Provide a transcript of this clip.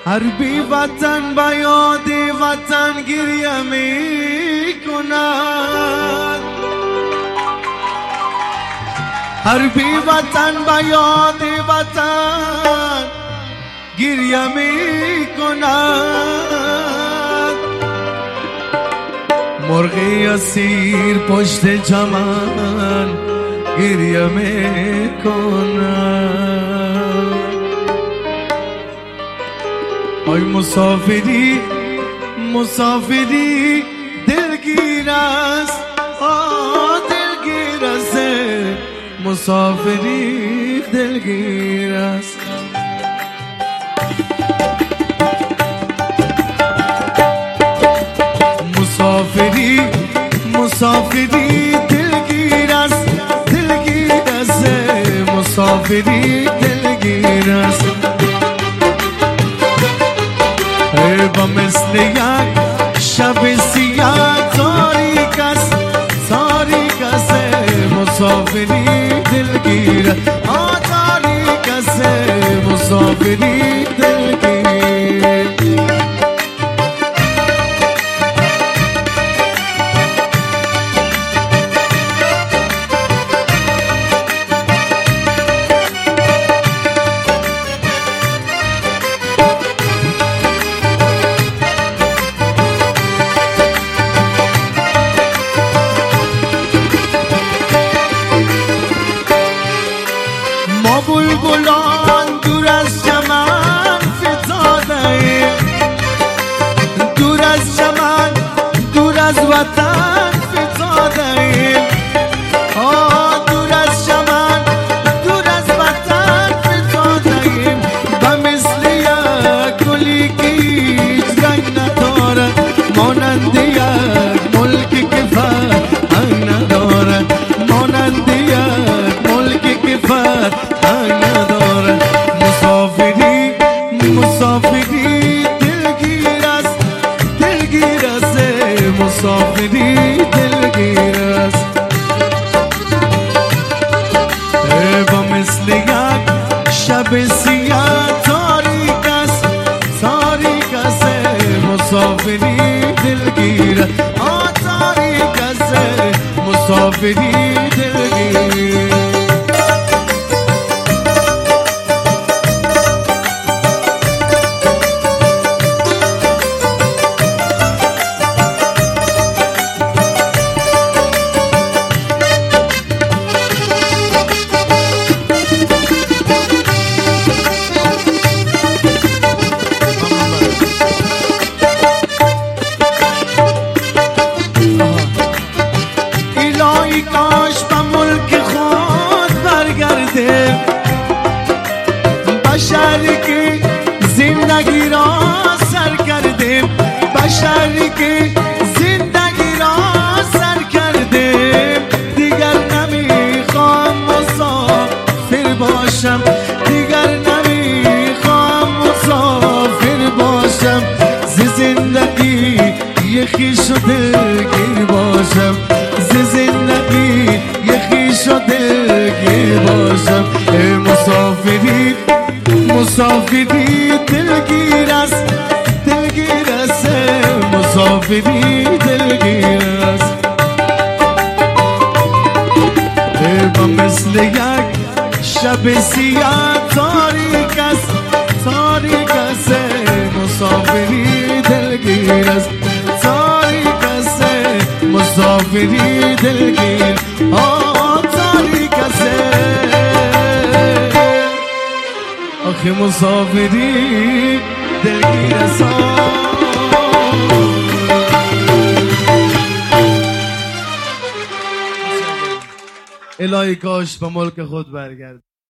هر بی وطن با یاد وطن گریه می کند، هر بی وطن با یاد وطن گریه می کند. مرغی اسیر پشت چمن گریه می کند. آی مسافری مسافری دلگیر است، دلگیر است، مسافری دلگیر است. مسافری مسافری دلگیر است، دلگیر است، مسافری دلگیر است. با مثل یک شب سیاه تاریک است، تاریک است، مسافری دلگیر است، تاریک است، مسافری دلگیر. بلبلان دور از چمن فتاده ایم، دور از چمن دور از وطن فتاده ایم، دور از چمن دور از وطن فتاده ایم. و مثل یک گلی که هیچ رنگ ندارد، مانند یک ملک که فرهنگ ندارد، مانند یک ملک که فرهنگ ندارد. مسافری مسافری دلگیر است، دلگیر است، مسافری دلگیر است. با مثل یک شب سیاه تاریک است، تاریک است، مسافری دلگیر است، تاریک است، مسافری دلگیر. کاش به ملک خود برگرده، بشری که زندگی را سر کرده، بشری که زندگی را سر کرده. دیگر نمیخوام مسافر باشم، دیگر نمیخوام مسافر باشم، ز زندگی یخی شده گیر باشم، زندگی یخی شده گیر باشم. مسافری مسافری دلگیر است، دلگیر است، مسافری دلگیر است. با مثل یک شب سیاه تاریک است، تاریک است، مسافری دلگیر است، تاریک است، مسافری دلگیر، تاریک است. آخه مسافری دلگیر است. الهی کاش به ملک خود برگرد.